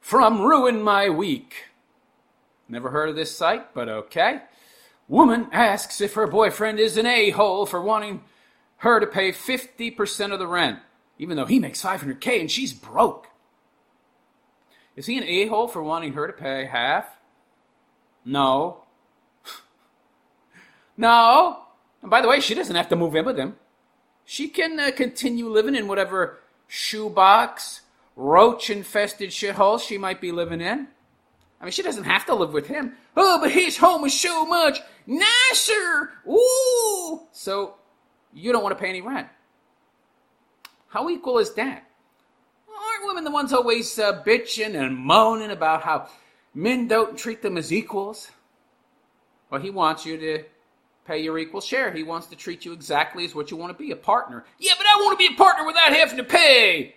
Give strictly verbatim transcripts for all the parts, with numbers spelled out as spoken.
from Ruin My Week. Never heard of this site, but okay. Woman asks if her boyfriend is an a-hole for wanting her to pay fifty percent of the rent, even though he makes five hundred K and she's broke. Is he an a-hole for wanting her to pay half? No. No. And by the way, she doesn't have to move in with him. She can uh, continue living in whatever shoebox, roach-infested shithole she might be living in. I mean, she doesn't have to live with him. Oh, but his home is so much nicer. Ooh. So, you don't want to pay any rent. How equal is that? Aren't women the ones always uh, bitching and moaning about how men don't treat them as equals? Well, he wants you to pay your equal share. He wants to treat you exactly as what you want to be, a partner. Yeah, but I want to be a partner without having to pay.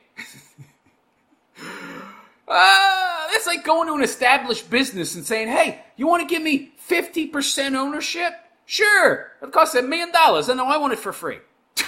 Ah, uh, that's like going to an established business and saying, hey, you want to give me fifty percent ownership? Sure. It costs a million dollars. I know I want it for free.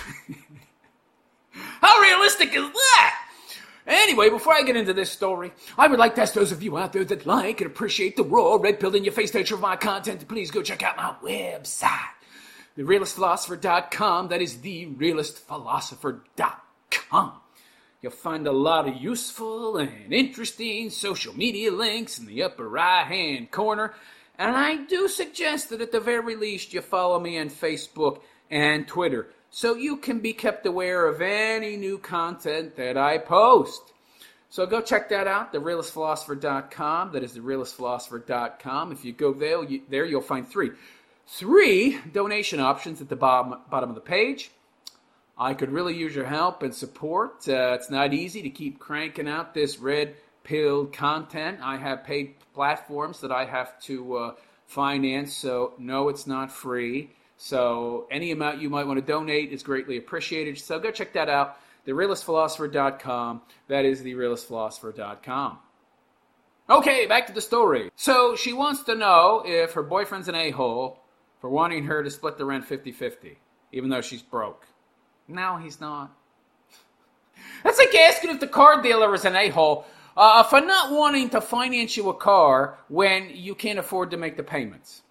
How realistic is that? Anyway, before I get into this story, I would like to ask those of you out there that like and appreciate the raw, red-pilled-in-your-face nature of my content to please go check out my website, the realist philosopher dot com. That is the realist philosopher dot com. You'll find a lot of useful and interesting social media links in the upper right-hand corner. And I do suggest that at the very least you follow me on Facebook and Twitter so you can be kept aware of any new content that I post. So go check that out, the realist philosopher dot com. That is the realist philosopher dot com. If you go there, you, there you'll find three. Three donation options at the bottom, bottom of the page. I could really use your help and support. Uh, it's not easy to keep cranking out this red-pilled content. I have paid platforms that I have to uh, finance, so no, it's not free. So any amount you might want to donate is greatly appreciated. So go check that out, the realist philosopher dot com. That is the realist philosopher dot com. Okay, back to the story. So she wants to know if her boyfriend's an a-hole for wanting her to split the rent fifty-fifty, even though she's broke. No, he's not. That's like asking if the car dealer is an a-hole uh, for not wanting to finance you a car when you can't afford to make the payments.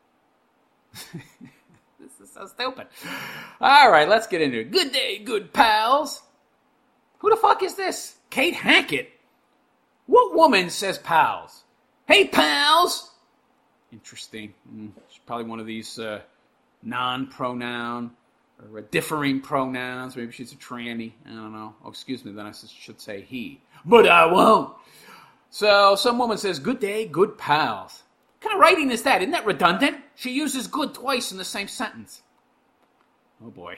This is so stupid. All right, let's get into it. Good day, good pals. Who the fuck is this? Kate Hackett? What woman says pals? Hey, pals! Interesting. Mm, she's probably one of these uh, non-pronoun or differing pronouns. Maybe she's a tranny. I don't know. Oh, excuse me, then I should say he. But I won't. So some woman says, good day, good pals. What kind of writing is that? Isn't that redundant? She uses good twice in the same sentence. Oh, boy.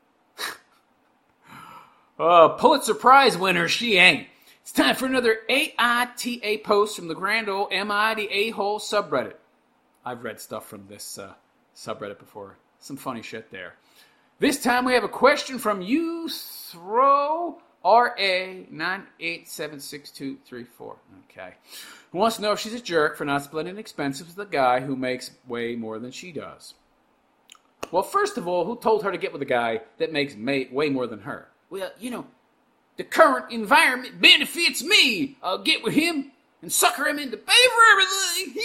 Oh, Pulitzer Prize winner, she ain't. It's time for another A I T A post from the grand old M I the A-hole subreddit. I've read stuff from this uh, subreddit before. Some funny shit there. This time we have a question from Uthro R A nine eight seven six two three four. Okay. Who wants to know if she's a jerk for not splitting expenses with a guy who makes way more than she does. Well, first of all, who told her to get with a guy that makes may, way more than her? Well, you know, the current environment benefits me. I'll get with him and sucker him into pay for everything.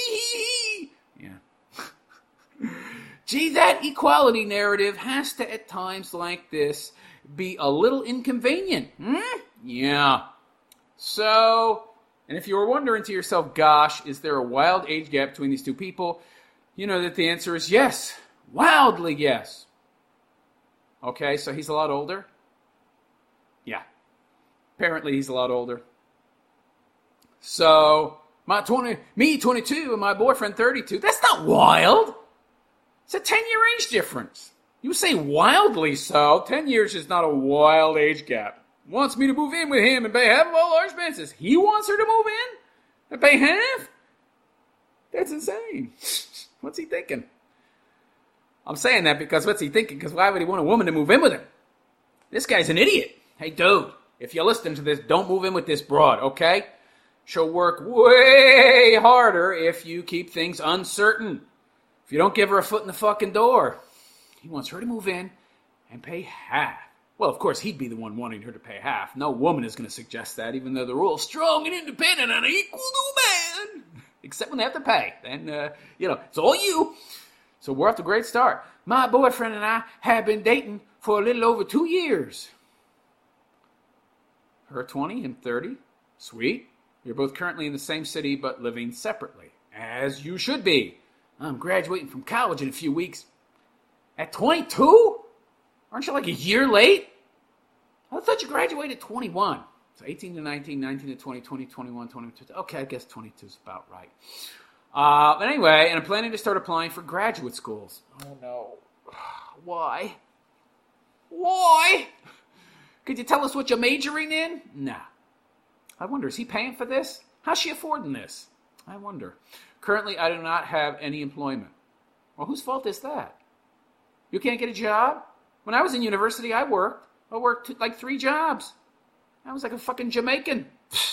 Yeah. Gee, that equality narrative has to, at times like this, be a little inconvenient. Hmm? Yeah. So, and if you were wondering to yourself, gosh, is there a wild age gap between these two people? You know that the answer is yes. Wildly yes. Okay, so he's a lot older? Yeah. Apparently he's a lot older. So, my twenty, me twenty-two and my boyfriend thirty-two, that's not wild. It's a ten-year age difference. You say wildly so. Ten years is not a wild age gap. Wants me to move in with him and pay half of all our expenses. He wants her to move in and pay half? That's insane. What's he thinking? I'm saying that because what's he thinking? Because why would he want a woman to move in with him? This guy's an idiot. Hey, dude, if you're listening to this, don't move in with this broad, okay? She'll work way harder if you keep things uncertain. If you don't give her a foot in the fucking door. He wants her to move in and pay half. Well, of course, he'd be the one wanting her to pay half. No woman is going to suggest that, even though they're all strong and independent and equal to a man. Except when they have to pay. Then, uh, you know, it's all you. So we're off to a great start. My boyfriend and I have been dating for a little over two years. Her twenty and thirty. Sweet. You're both currently in the same city, but living separately. As you should be. I'm graduating from college in a few weeks. At twenty-two? Aren't you like a year late? I thought you graduated at twenty-one. So eighteen to nineteen, nineteen to twenty, twenty, twenty-one, twenty-two. Okay, I guess twenty-two is about right. Uh, but anyway, and I'm planning to start applying for graduate schools. Oh, no. Why? Why? Could you tell us what you're majoring in? Nah. I wonder, is he paying for this? How's she affording this? I wonder. Currently, I do not have any employment. Well, whose fault is that? You can't get a job? When I was in university, I worked. I worked like three jobs. I was like a fucking Jamaican.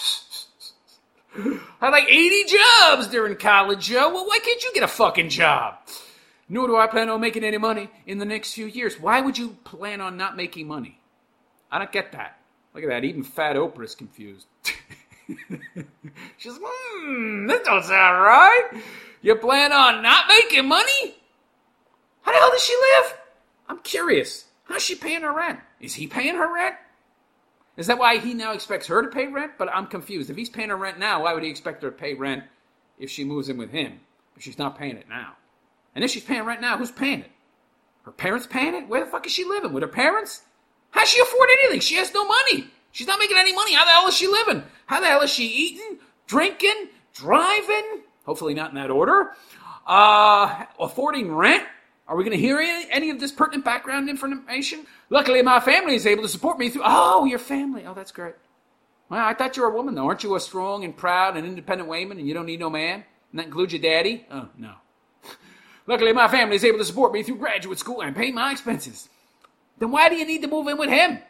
I had like eighty jobs during college, Joe. Well, why can't you get a fucking job? Nor do I plan on making any money in the next few years. Why would you plan on not making money? I don't get that. Look at that. Even Fat Oprah is confused. She's like, hmm, that don't sound right. You plan on not making money? How the hell does she live? I'm curious. How's she paying her rent? Is he paying her rent? Is that why he now expects her to pay rent? But I'm confused. If he's paying her rent now, why would he expect her to pay rent if she moves in with him? If she's not paying it now. And if she's paying rent now, who's paying it? Her parents paying it? Where the fuck is she living? With her parents? How's she afford anything? She has no money. She's not making any money. How the hell is she living? How the hell is she eating, drinking, driving? Hopefully not in that order. Uh, affording rent? Are we going to hear any, any of this pertinent background information? Luckily, my family is able to support me through... Oh, your family. Oh, that's great. Well, I thought you were a woman, though. Aren't you a strong and proud and independent woman, and you don't need no man? And that includes your daddy? Oh, no. Luckily, my family is able to support me through graduate school and pay my expenses. Then why do you need to move in with him?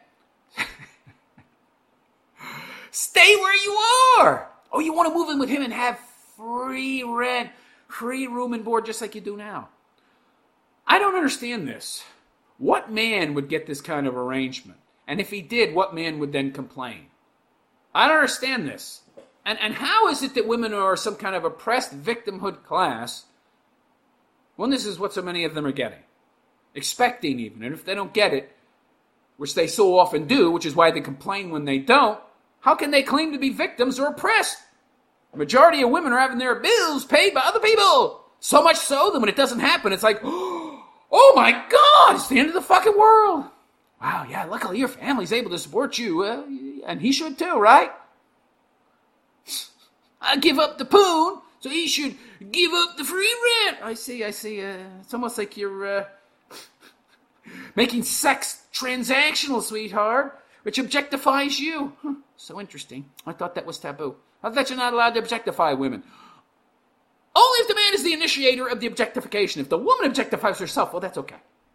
Stay where you are. Oh, you want to move in with him and have free rent, free room and board just like you do now. I don't understand this. What man would get this kind of arrangement? And if he did, what man would then complain? I don't understand this. And, and how is it that women are some kind of oppressed victimhood class when this is what so many of them are getting? Expecting even. And if they don't get it, which they so often do, which is why they complain when they don't, how can they claim to be victims or oppressed? The majority of women are having their bills paid by other people. So much so that when it doesn't happen, it's like, oh my God, it's the end of the fucking world. Wow, yeah, luckily your family's able to support you. Uh, and he should too, right? I give up the poon, so he should give up the free rent. I see, I see. Uh, it's almost like you're uh, making sex transactional, sweetheart, which objectifies you. Huh, so interesting. I thought that was taboo. I thought you're not allowed to objectify women. Only if the man is the initiator of the objectification. If the woman objectifies herself, well, that's okay.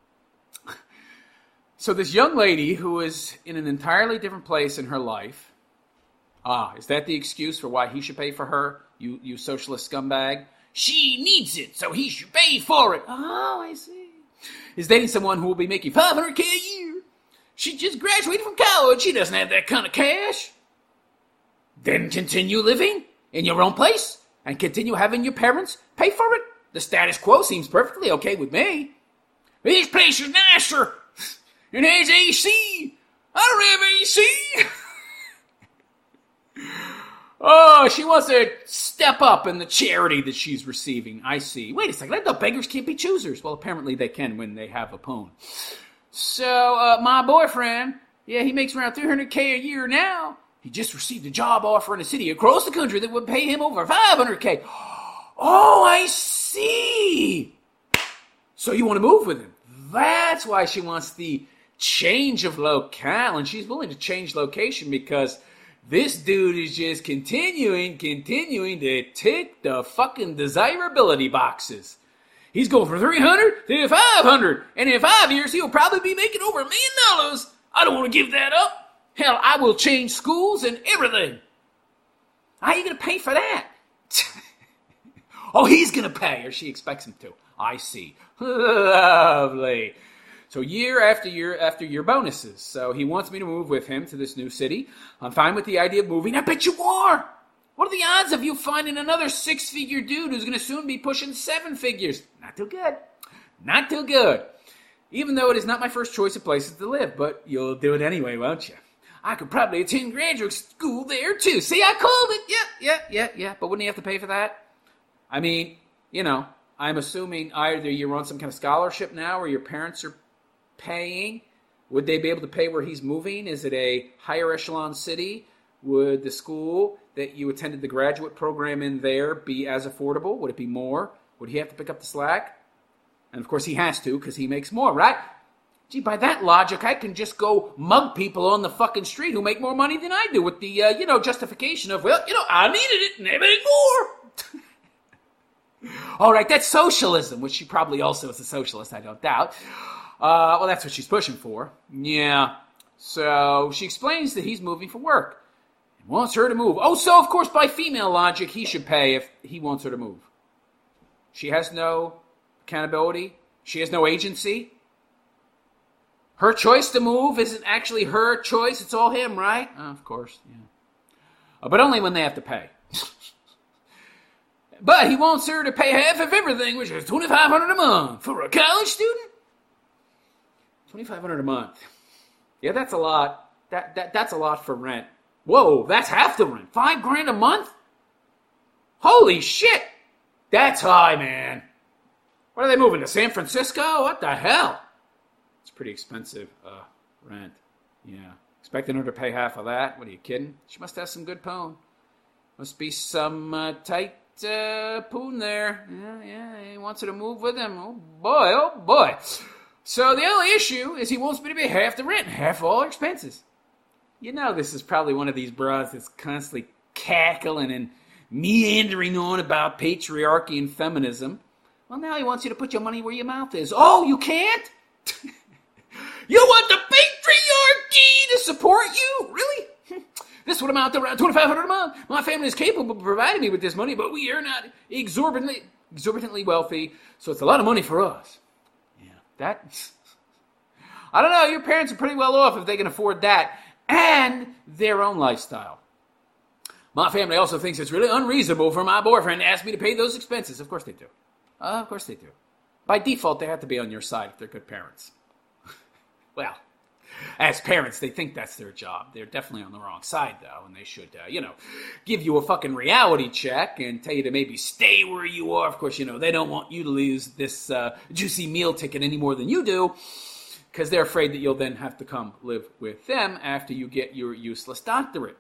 So this young lady who is in an entirely different place in her life, ah, is that the excuse for why he should pay for her, you, you socialist scumbag? She needs it, so he should pay for it. Oh, I see. Is dating someone who will be making five hundred K a year. She just graduated from college. She doesn't have that kind of cash. Then continue living in your own place and continue having your parents pay for it. The status quo seems perfectly okay with me. This place is nicer. It has A C. I don't have A C. Oh, she wants to step up in the charity that she's receiving. I see. Wait a second. I thought beggars can't be choosers. Well, apparently they can when they have a poon. So, uh, my boyfriend, yeah, he makes around three hundred K a year now. He just received a job offer in a city across the country that would pay him over five hundred K. Oh, I see. So you want to move with him. That's why she wants the change of locale, and she's willing to change location because this dude is just continuing, continuing to tick the fucking desirability boxes. He's going from three hundred to five hundred, and in five years, he'll probably be making over a million dollars. I don't want to give that up. Hell, I will change schools and everything. How are you going to pay for that? Oh, he's going to pay, or she expects him to. I see. Lovely. So year after year after year bonuses. So he wants me to move with him to this new city. I'm fine with the idea of moving. I bet you are. What are the odds of you finding another six-figure dude who's going to soon be pushing seven figures? Not too good. Not too good. Even though it is not my first choice of places to live, but you'll do it anyway, won't you? I could probably attend graduate school there, too. See, I called it. Yeah, yeah, yeah, yeah. But wouldn't he have to pay for that? I mean, you know, I'm assuming either you're on some kind of scholarship now or your parents are paying. Would they be able to pay where he's moving? Is it a higher echelon city? Would the school that you attended the graduate program in there be as affordable? Would it be more? Would he have to pick up the slack? And of course he has to because he makes more, right? Gee, by that logic, I can just go mug people on the fucking street who make more money than I do with the, uh, you know, justification of, well, you know, I needed it and they made more. All right, that's socialism, which she probably also is a socialist, I don't doubt. Uh, well, that's what she's pushing for. Yeah. So she explains that he's moving for work. He wants her to move. Oh, so of course, by female logic, he should pay if he wants her to move. She has no accountability. She has no agency. Her choice to move isn't actually her choice. It's all him, right? Oh, of course, yeah. Uh, but only when they have to pay. But he wants her to pay half of everything, which is twenty-five hundred dollars a month for a college student. twenty-five hundred dollars a month. Yeah, that's a lot. That, that That's a lot for rent. Whoa, that's half the rent. Five grand a month? Holy shit. That's high, man. What are they moving to San Francisco? What the hell? It's pretty expensive uh, rent. Yeah. Expecting her to pay half of that? What are you kidding? She must have some good pone. Must be some uh, tight uh, poon there. Yeah, yeah. He wants her to move with him. Oh boy, oh boy. So the only issue is he wants me to pay half the rent, half all expenses. You know this is probably one of these bras that's constantly cackling and meandering on about patriarchy and feminism. Well, now he wants you to put your money where your mouth is. Oh, you can't? You want the patriarchy to support you? Really? This would amount to around twenty-five hundred dollars a month. My family is capable of providing me with this money, but we are not exorbitantly, exorbitantly wealthy, so it's a lot of money for us. Yeah, that... I don't know, your parents are pretty well off if they can afford that and their own lifestyle. My family also thinks it's really unreasonable for my boyfriend to ask me to pay those expenses. Of course they do. Uh, of course they do. By default, they have to be on your side if they're good parents. Well, as parents, they think that's their job. They're definitely on the wrong side, though, and they should, uh, you know, give you a fucking reality check and tell you to maybe stay where you are. Of course, you know, they don't want you to lose this uh, juicy meal ticket any more than you do, because they're afraid that you'll then have to come live with them after you get your useless doctorate.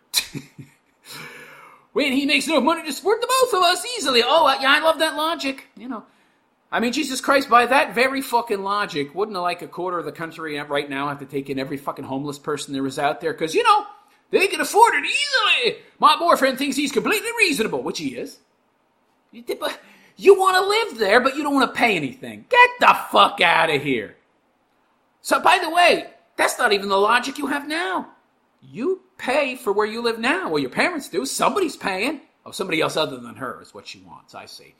When he makes enough money to support the both of us easily. Oh, yeah, I love that logic, you know. I mean, Jesus Christ, by that very fucking logic, wouldn't like a quarter of the country right now have to take in every fucking homeless person there is out there? Because, you know, they can afford it easily. My boyfriend thinks he's completely reasonable, which he is. You want to live there, but you don't want to pay anything. Get the fuck out of here. So, by the way, that's not even the logic you have now. You pay for where you live now. Well, your parents do. Somebody's paying. Oh, somebody else other than her is what she wants. I see.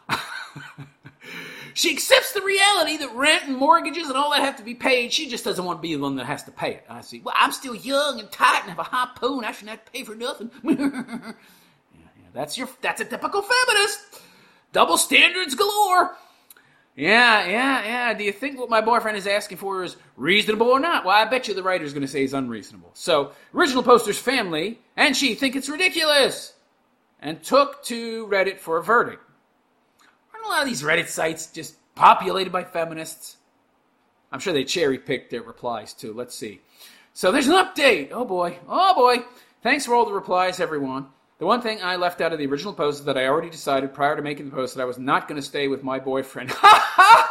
She accepts the reality that rent and mortgages and all that have to be paid. She just doesn't want to be the one that has to pay it. I see. Well, I'm still young and tight and have a harpoon. I shouldn't have to pay for nothing. yeah, yeah, that's your. That's a typical feminist. Double standards galore. Yeah, yeah, yeah. Do you think what my boyfriend is asking for is reasonable or not? Well, I bet you the writer's going to say it's unreasonable. So, original poster's family and she think it's ridiculous and took to Reddit for a verdict. Aren't a lot of these Reddit sites just populated by feminists? I'm sure they cherry-picked their replies, too. Let's see. So, there's an update. Oh, boy. Oh, boy. Thanks for all the replies, everyone. The one thing I left out of the original post is that I already decided prior to making the post that I was not going to stay with my boyfriend. Ha ha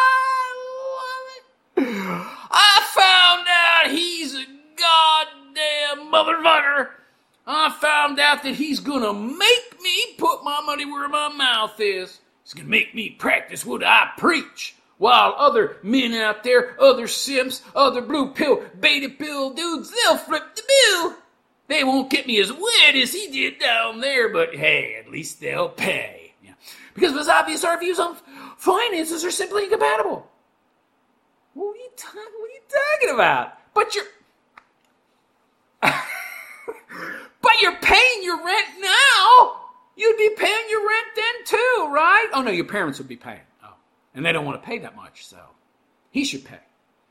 ha! Love it! I found out he's a goddamn motherfucker. I found out that he's going to make me put my money where my mouth is. He's going to make me practice what I preach. While other men out there, other simps, other blue pill, beta pill dudes, they'll flip the bill. They won't get me as wet as he did down there, but hey, at least they'll pay. Yeah. Because it was obvious our views on finances are simply incompatible. What are you talking, what are you talking about? But you're... but you're paying your rent now. You'd be paying your rent then too, right? Oh, no, your parents would be paying. Oh, and they don't want to pay that much, so he should pay.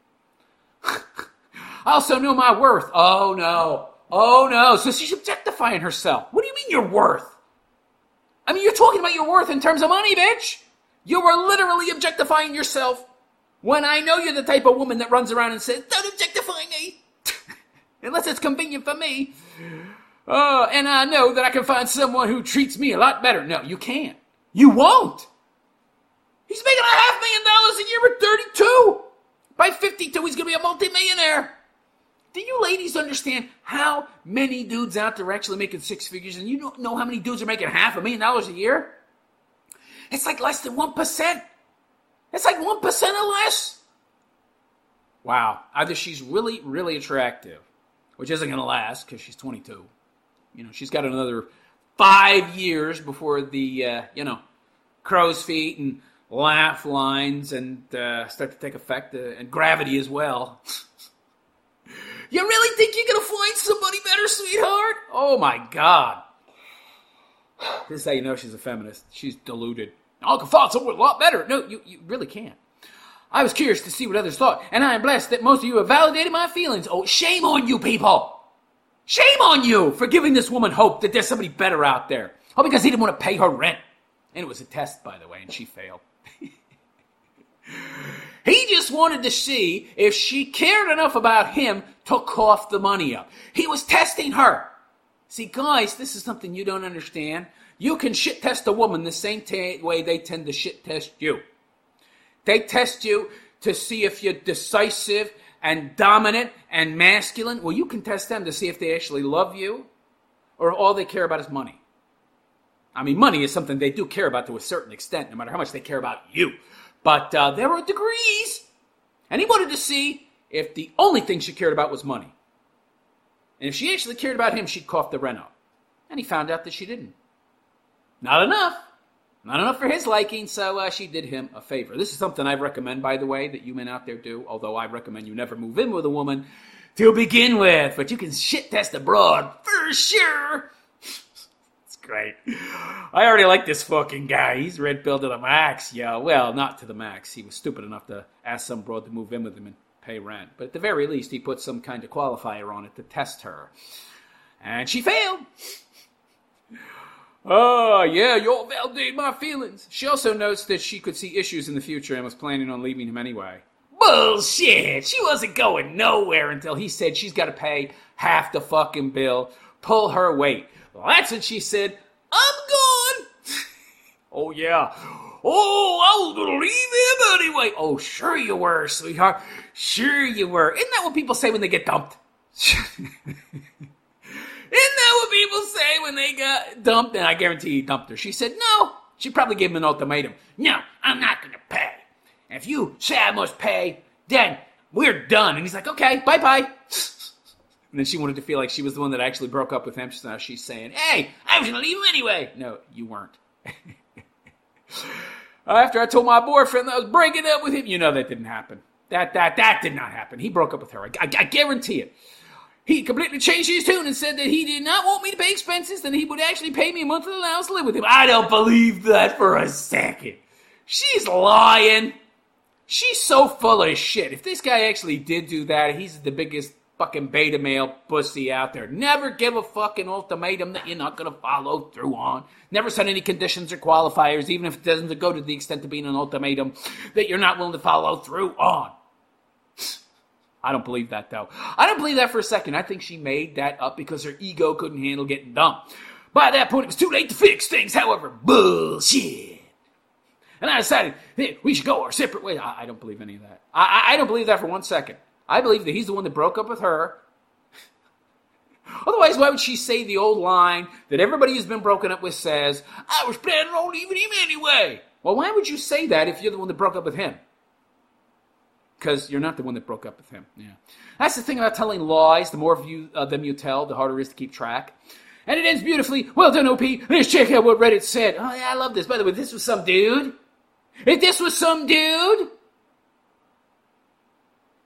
I also know my worth. Oh, no. Oh, no. So she's objectifying herself. What do you mean your worth? I mean, you're talking about your worth in terms of money, bitch. You were literally objectifying yourself when I know you're the type of woman that runs around and says, don't objectify me. Unless it's convenient for me. Oh, and I know that I can find someone who treats me a lot better. No, you can't. You won't. He's making a half million dollars a year at thirty-two. By fifty-two, he's going to be a multimillionaire. Do you ladies understand how many dudes out there are actually making six figures, and you don't know how many dudes are making half a million dollars a year? It's like less than one percent. It's like one percent or less. Wow. Either she's really, really attractive, which isn't going to last because she's twenty-two. You know, she's got another five years before the, uh, you know, crow's feet and laugh lines and uh, start to take effect, uh, and gravity as well. You really think you're going to find somebody better, sweetheart? Oh, my God. This is how you know she's a feminist. She's deluded. I can find someone a lot better. No, you, you really can't. I was curious to see what others thought, and I am blessed that most of you have validated my feelings. Oh, shame on you people. Shame on you for giving this woman hope that there's somebody better out there. Oh, because he didn't want to pay her rent. And it was a test, by the way, and she failed. He just wanted to see if she cared enough about him to cough the money up. He was testing her. See, guys, this is something you don't understand. You can shit test a woman the same t- way they tend to shit test you. They test you to see if you're decisive and dominant and masculine. Well, you can test them to see if they actually love you or all they care about is money. I mean, money is something they do care about to a certain extent, no matter how much they care about you. But uh, there are degrees. And he wanted to see if the only thing she cared about was money. And if she actually cared about him, she'd cough the rent up. And he found out that she didn't. Not enough. Not enough for his liking, so uh, she did him a favor. This is something I recommend, by the way, that you men out there do, although I recommend you never move in with a woman to begin with. But you can shit test abroad for sure. It's great. I already like this fucking guy. He's red pill to the max, yo. Well, not to the max. He was stupid enough to ask some broad to move in with him and pay rent. But at the very least, he put some kind of qualifier on it to test her. And she failed. Oh, yeah, you all validated my feelings. She also notes that she could see issues in the future and was planning on leaving him anyway. Bullshit! She wasn't going nowhere until he said she's got to pay half the fucking bill, pull her weight. Well, that's when she said, I'm gone! Oh, yeah. Oh, I was going to leave him anyway. Oh, sure you were, sweetheart. Sure you were. Isn't that what people say when they get dumped? Isn't that what people say when they got dumped? And I guarantee he dumped her. She said, no. She probably gave him an ultimatum. No, I'm not going to pay. If you say I must pay, then we're done. And he's like, okay, bye-bye. And then she wanted to feel like she was the one that actually broke up with him. So now she's saying, hey, I was going to leave him anyway. No, you weren't. After I told my boyfriend that I was breaking up with him, you know that didn't happen. That, that, that did not happen. He broke up with her. I, I, I guarantee it. He completely changed his tune and said that he did not want me to pay expenses, and he would actually pay me a monthly allowance to live with him. I don't believe that for a second. She's lying. She's so full of shit. If this guy actually did do that, he's the biggest fucking beta male pussy out there. Never give a fucking ultimatum that you're not going to follow through on. Never set any conditions or qualifiers, even if it doesn't go to the extent of being an ultimatum that you're not willing to follow through on. I don't believe that, though. I don't believe that for a second. I think she made that up because her ego couldn't handle getting dumped. By that point, it was too late to fix things, however. Bullshit. And I decided, hey, we should go our separate ways. I, I don't believe any of that. I, I don't believe that for one second. I believe that he's the one that broke up with her. Otherwise, why would she say the old line that everybody who's been broken up with says, I was planning on leaving him anyway? Well, why would you say that if you're the one that broke up with him? Because you're not the one that broke up with him. Yeah, that's the thing about telling lies. The more of you uh, them you tell, the harder it is to keep track. And it ends beautifully. Well done, O P. Let's check out what Reddit said. Oh, yeah, I love this. By the way, this was some dude. If this was some dude,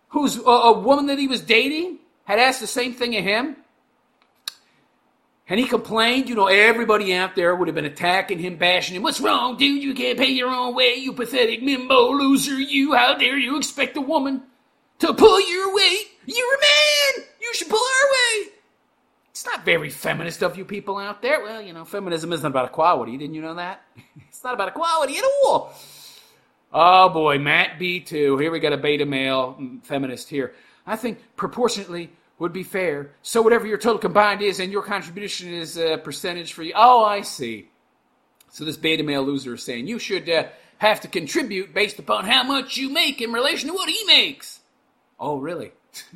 who's a, a woman that he was dating had asked the same thing of him. And he complained, you know, everybody out there would have been attacking him, bashing him. What's wrong, dude? You can't pay your own way, you pathetic mimbo loser. You, how dare you expect a woman to pull your weight? You're a man. You should pull her weight. It's not very feminist of you people out there. Well, you know, feminism isn't about equality. Didn't you know that? It's not about equality at all. Oh, boy, Matt B two. Here we got a beta male feminist here. I think proportionately would be fair. So whatever your total combined is and your contribution is a percentage for you. Oh, I see. So this beta male loser is saying you should uh, have to contribute based upon how much you make in relation to what he makes. Oh, really?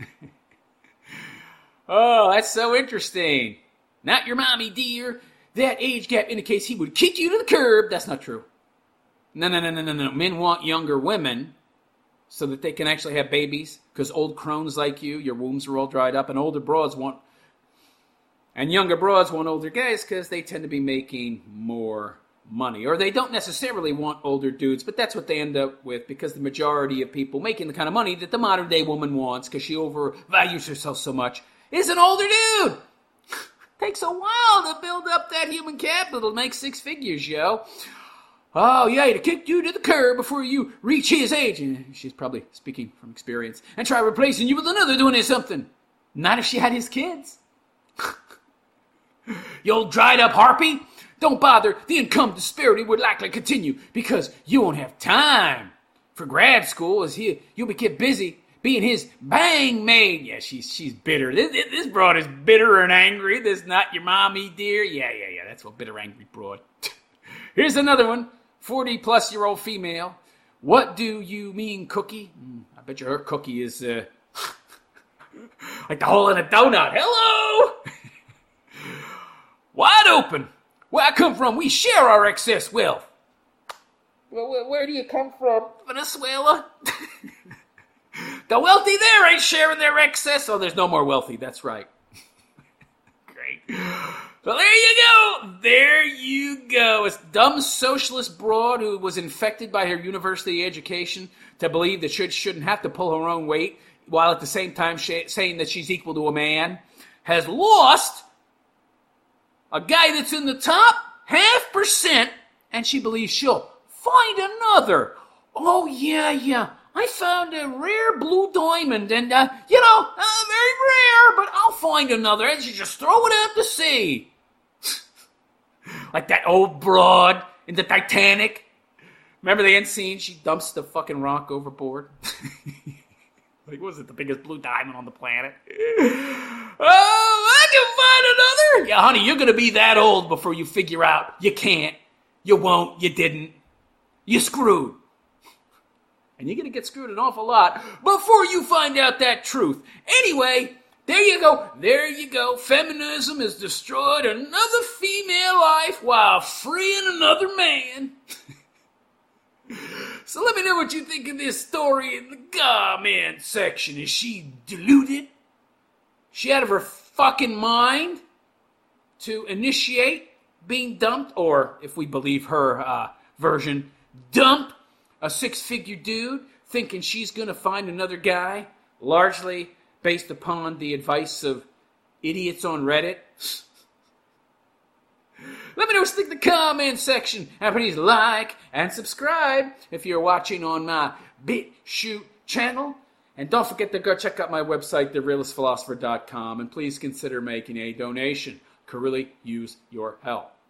Oh, that's so interesting. Not your mommy, dear. That age gap indicates he would kick you to the curb. That's not true. No, no, no, no, no, no. Men want younger women so that they can actually have babies, because old crones like you, your wombs are all dried up, and older broads want, and younger broads want older guys because they tend to be making more money. Or they don't necessarily want older dudes, but that's what they end up with, because the majority of people making the kind of money that the modern day woman wants, because she overvalues herself so much, is an older dude. Takes a while to build up that human capital to make six figures, yo. Oh, yeah, he'd have kicked you to the curb before you reach his age. And she's probably speaking from experience. And try replacing you with another doing his something. Not if she had his kids. You old dried up harpy. Don't bother. The income disparity would likely continue because you won't have time for grad school as he, you'll be kept busy being his bang maid. Yeah, she's she's bitter. This, this broad is bitter and angry. This not your mommy, dear. Yeah, yeah, yeah. That's what bitter, angry broad. Here's another one. forty-plus-year-old female. What do you mean, cookie? Mm, I bet you her cookie is uh, like the hole in a donut. Hello! Wide open. Where I come from, we share our excess wealth. Well, where, where do you come from? Venezuela? The wealthy there ain't sharing their excess. Oh, there's no more wealthy. That's right. Great. Well, there you go. There you go. It's dumb socialist broad who was infected by her university education to believe that she shouldn't have to pull her own weight, while at the same time sh- saying that she's equal to a man, has lost a guy that's in the top half percent, and she believes she'll find another. Oh, yeah, yeah. I found a rare blue diamond, and, uh, you know, uh, very rare, but I'll find another. And she just throw it out to sea. Like that old broad in the Titanic. Remember the end scene? She dumps the fucking rock overboard. Like, what was it? The biggest blue diamond on the planet? Oh, I can find another. Yeah, honey, you're going to be that old before you figure out you can't, you won't, you didn't. You're screwed. And you're going to get screwed an awful lot before you find out that truth. Anyway, there you go. There you go. Feminism has destroyed another female life while freeing another man. So let me know what you think of this story in the comment section. Is she deluded? Is she out of her fucking mind to initiate being dumped? Or, if we believe her uh, version, dump a six-figure dude thinking she's going to find another guy, largely based upon the advice of idiots on Reddit? Let me know what you think in the comment section. And please like and subscribe if you're watching on my BitChute channel. And don't forget to go check out my website, the realist philosopher dot com. And please consider making a donation. Could really use your help.